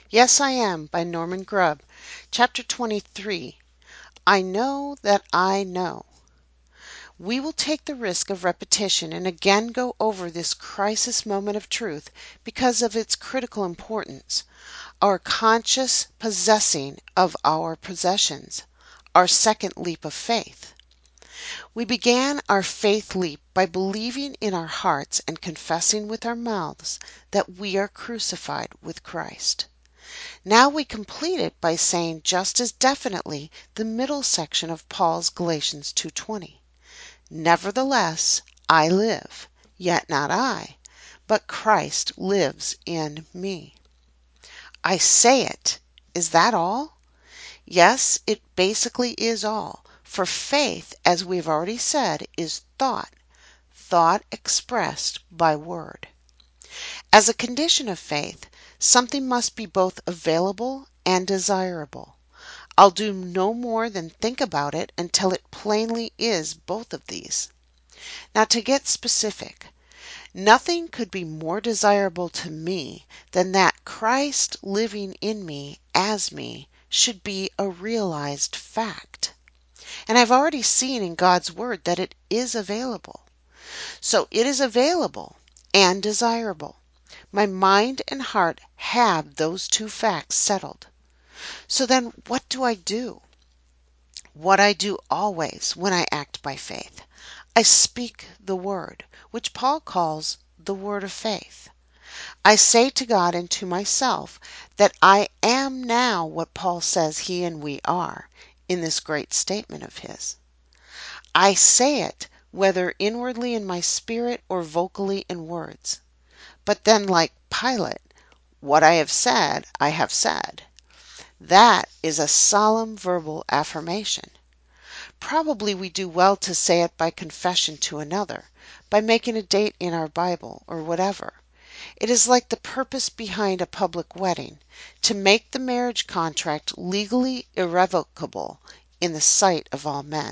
Yes, I Am by Norman Grubb. Chapter 23. I Know That I Know. We will take the risk of repetition and again go over this crisis moment of truth because of its critical importance. Our conscious possessing of our possessions. Our second leap of faith. We began our faith leap by believing in our hearts and confessing with our mouths that we are crucified with Christ. Now we complete it by saying just as definitely the middle section of Paul's Galatians 2:20. Nevertheless, I live, yet not I, but Christ lives in me. I say it. Is that all? Yes, it basically is all. For faith, as we've already said, is thought expressed by word. As a condition of faith, something must be both available and desirable. I'll do no more than think about it until it plainly is both of these. Now, to get specific, nothing could be more desirable to me than that Christ living in me as me should be a realized fact. And I've already seen in God's Word that it is available. So it is available and desirable. My mind and heart have those two facts settled. So then what do I do? What I do always when I act by faith. I speak the word, which Paul calls the word of faith. I say to God and to myself that I am now what Paul says he and we are in this great statement of his. I say it whether inwardly in my spirit or vocally in words. But then, like Pilate, what I have said, I have said. That is a solemn verbal affirmation. Probably we do well to say it by confession to another, by making a date in our Bible, or whatever. It is like the purpose behind a public wedding, to make the marriage contract legally irrevocable in the sight of all men.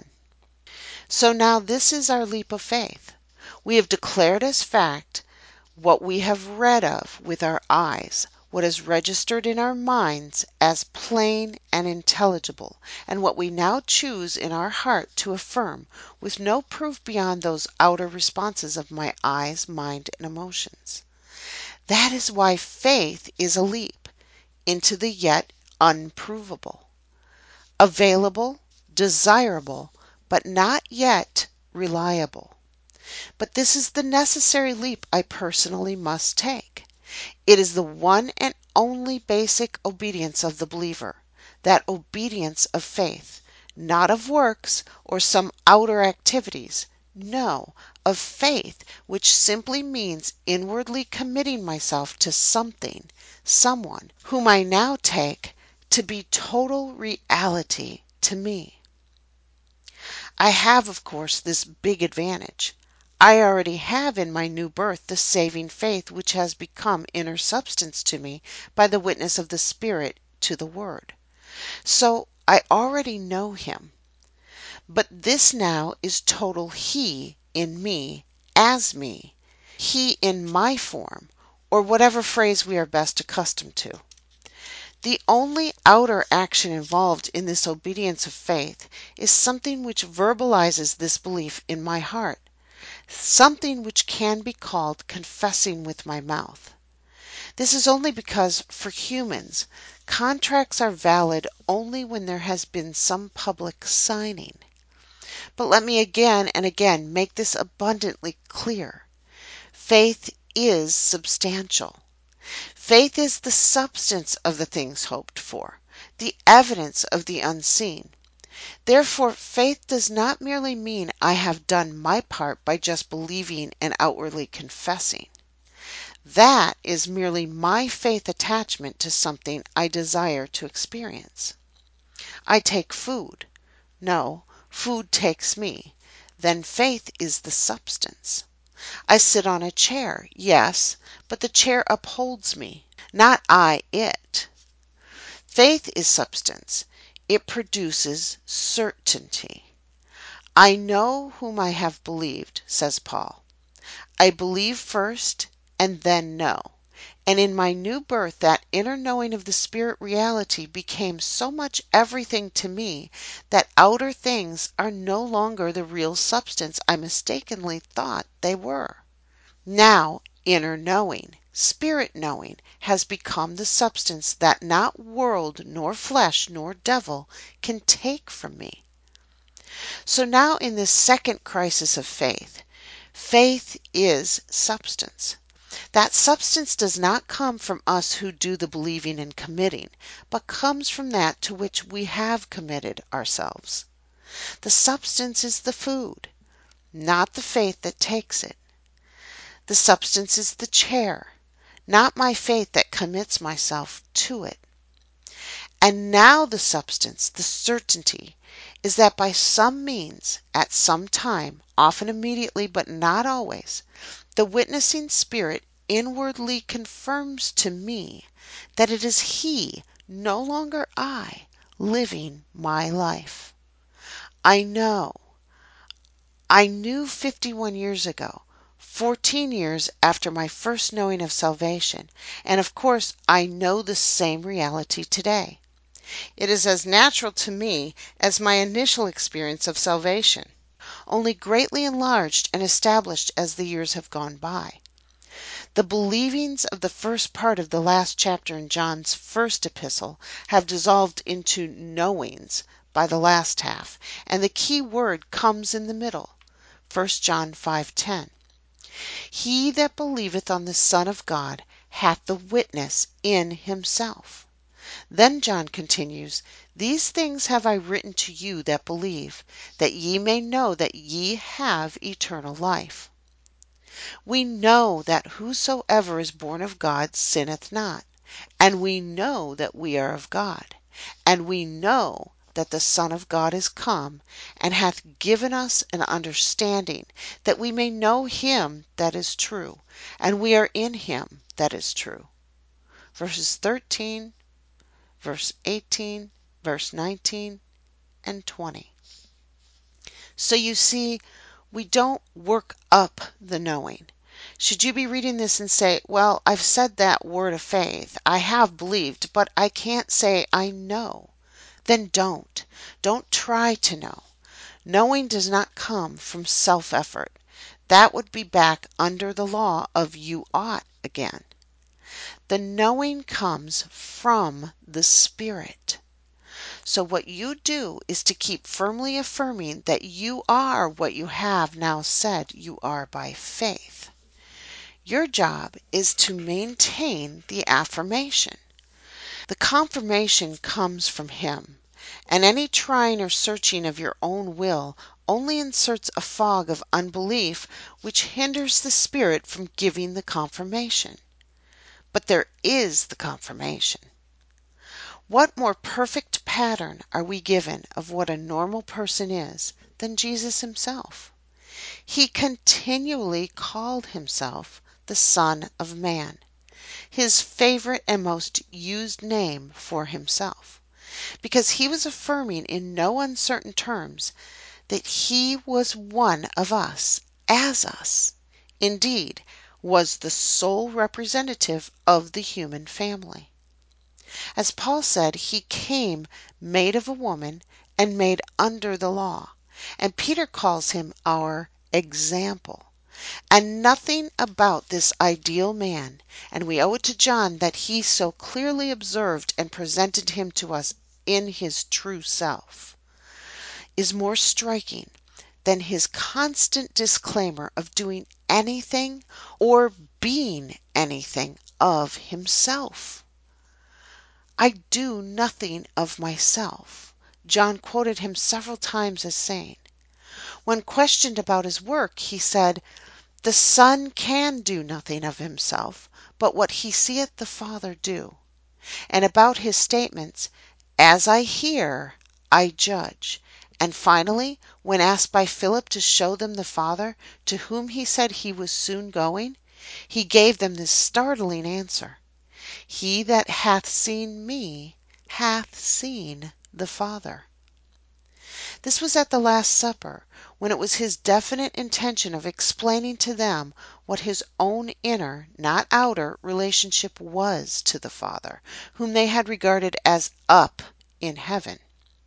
So now this is our leap of faith. We have declared as fact what we have read of with our eyes, what is registered in our minds as plain and intelligible, and what we now choose in our heart to affirm, with no proof beyond those outer responses of my eyes, mind, and emotions. That is why faith is a leap into the yet unprovable, available, desirable, but not yet reliable. But this is the necessary leap I personally must take. It is the one and only basic obedience of the believer, that obedience of faith, not of works or some outer activities. No, of faith, which simply means inwardly committing myself to something, someone, whom I now take to be total reality to me. I have, of course, this big advantage. I already have in my new birth the saving faith which has become inner substance to me by the witness of the Spirit to the Word. So I already know Him. But this now is total He in me, as me, He in my form, or whatever phrase we are best accustomed to. The only outer action involved in this obedience of faith is something which verbalizes this belief in my heart, something which can be called confessing with my mouth. This is only because, for humans, contracts are valid only when there has been some public signing. But let me again and again make this abundantly clear. Faith is substantial. Faith is the substance of the things hoped for, the evidence of the unseen. Therefore, faith does not merely mean I have done my part by just believing and outwardly confessing. That is merely my faith attachment to something I desire to experience. I take food. No, food takes me. Then faith is the substance. I sit on a chair. Yes, but the chair upholds me, not I it. Faith is substance. It produces certainty. I know whom I have believed, says Paul. I believe first and then know. And in my new birth, that inner knowing of the spirit reality became so much everything to me that outer things are no longer the real substance I mistakenly thought they were. Now, inner knowing, spirit knowing, has become the substance that not world, nor flesh, nor devil can take from me. So now, in this second crisis of faith, faith is substance. That substance does not come from us who do the believing and committing, but comes from that to which we have committed ourselves. The substance is the food, not the faith that takes it. The substance is the chair, not my faith that commits myself to it. And now the substance, the certainty, is that by some means, at some time, often immediately but not always, the witnessing spirit inwardly confirms to me that it is He, no longer I, living my life. I know, I knew 51 years ago, 14 years after my first knowing of salvation, and of course I know the same reality today. It is as natural to me as my initial experience of salvation, only greatly enlarged and established as the years have gone by. The believings of the first part of the last chapter in John's first epistle have dissolved into knowings by the last half, and the key word comes in the middle. 1 John 5:10. He that believeth on the Son of God hath the witness in himself. Then John continues, These things have I written to you that believe, that ye may know that ye have eternal life. We know that whosoever is born of God sinneth not, and we know that we are of God, and we know that the Son of God is come, and hath given us an understanding, that we may know him that is true, and we are in him that is true. Verses 13, verse 18, verse 19, and 20. So you see, we don't work up the knowing. Should you be reading this and say, well, I've said that word of faith, I have believed, but I can't say I know, then don't. Don't try to know. Knowing does not come from self-effort. That would be back under the law of you ought again. The knowing comes from the Spirit. So what you do is to keep firmly affirming that you are what you have now said you are by faith. Your job is to maintain the affirmation. The confirmation comes from Him, and any trying or searching of your own will only inserts a fog of unbelief which hinders the Spirit from giving the confirmation. But there is the confirmation. What more perfect pattern are we given of what a normal person is than Jesus himself? He continually called himself the Son of Man, his favorite and most used name for himself, because he was affirming in no uncertain terms that he was one of us, as us, indeed, was the sole representative of the human family. As Paul said, he came made of a woman and made under the law. And Peter calls him our example. And nothing about this ideal man, and we owe it to John that he so clearly observed and presented him to us in his true self, is more striking than his constant disclaimer of doing anything or being anything of himself. I do nothing of myself, John quoted him several times as saying. When questioned about his work, he said, The Son can do nothing of himself, but what he seeth the Father do. And about his statements, As I hear, I judge. And finally, when asked by Philip to show them the Father, to whom he said he was soon going, he gave them this startling answer. He that hath seen me hath seen the Father. This was at the Last Supper, when it was his definite intention of explaining to them what his own inner, not outer, relationship was to the Father, whom they had regarded as up in heaven.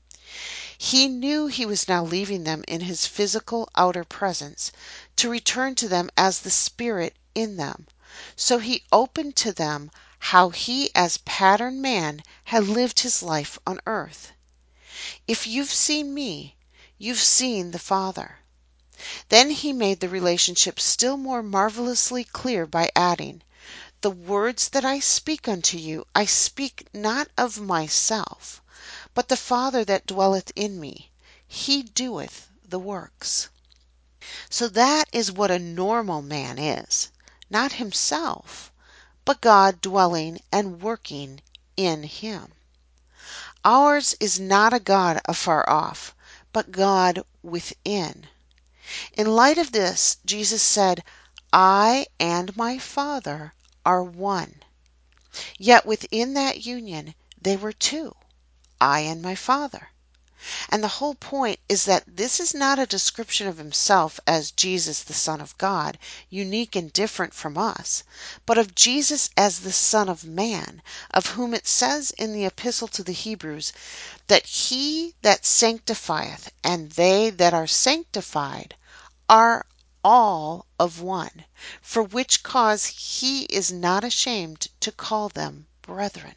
He knew he was now leaving them in his physical outer presence to return to them as the Spirit in them. So he opened to them how he, as pattern man, had lived his life on earth. If you've seen me, you've seen the Father. Then he made the relationship still more marvelously clear by adding, "The words that I speak unto you, I speak not of myself, but the Father that dwelleth in me, he doeth the works." So that is what a normal man is, not himself, but God dwelling and working in him. Ours is not a God afar off, but God within. In light of this, Jesus said, "I and my Father are one." Yet within that union they were two, I and my Father. And the whole point is that this is not a description of himself as Jesus, the Son of God, unique and different from us, but of Jesus as the Son of Man, of whom it says in the Epistle to the Hebrews that he that sanctifieth and they that are sanctified are all of one, for which cause he is not ashamed to call them brethren.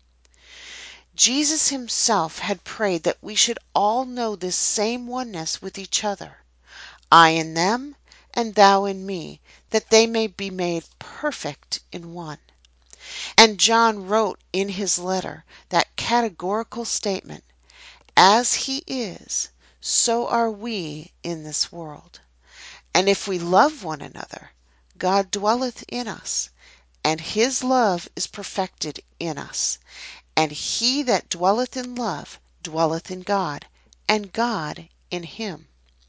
Jesus himself had prayed that we should all know this same oneness with each other, I in them, and thou in me, that they may be made perfect in one. And John wrote in his letter that categorical statement, "As he is, so are we in this world. And if we love one another, God dwelleth in us, and his love is perfected in us. And he that dwelleth in love dwelleth in God, and God in him."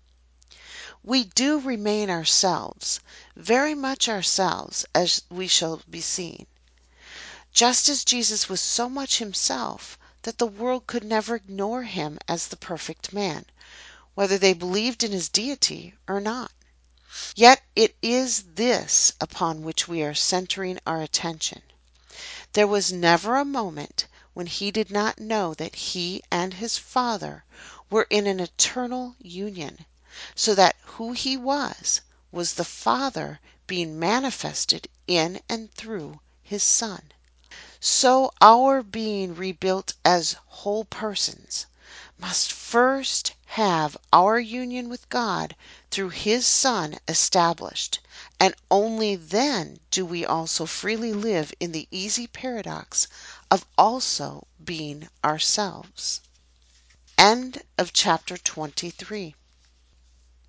We do remain ourselves, very much ourselves, as we shall be seen. Just as Jesus was so much himself that the world could never ignore him as the perfect man, whether they believed in his deity or not. Yet it is this upon which we are centering our attention. There was never a moment when he did not know that he and his Father were in an eternal union, so that who he was the Father being manifested in and through his Son. So our being rebuilt as whole persons must first have our union with God through his Son established, and only then do we also freely live in the easy paradox of also being ourselves. End of chapter 23.